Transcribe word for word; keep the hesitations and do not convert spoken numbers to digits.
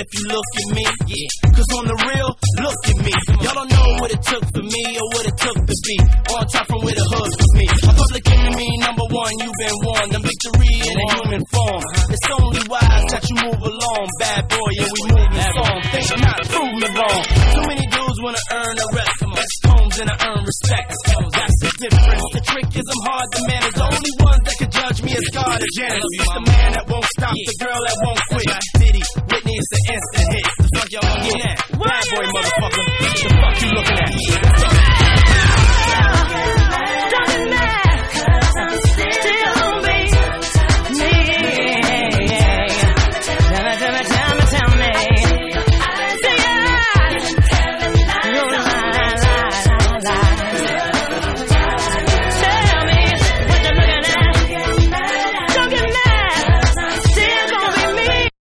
if you look at me. Yeah, cause on the real, look at me. Y'all don't know what it took for me or what it took to be on top from where the hood was me. A public enemy, number one, you've been warned. The victory in a human form. It's only wise that you move along. Bad boy, yeah, we moving strong. Think not, prove me wrong. Too many dudes wanna earn a rest. Best tones and I earn respect. That's the difference. The trick is I'm hard to manage. The only ones that can judge me is God and Janice. It's the man that won't stop, the girl that won't quit.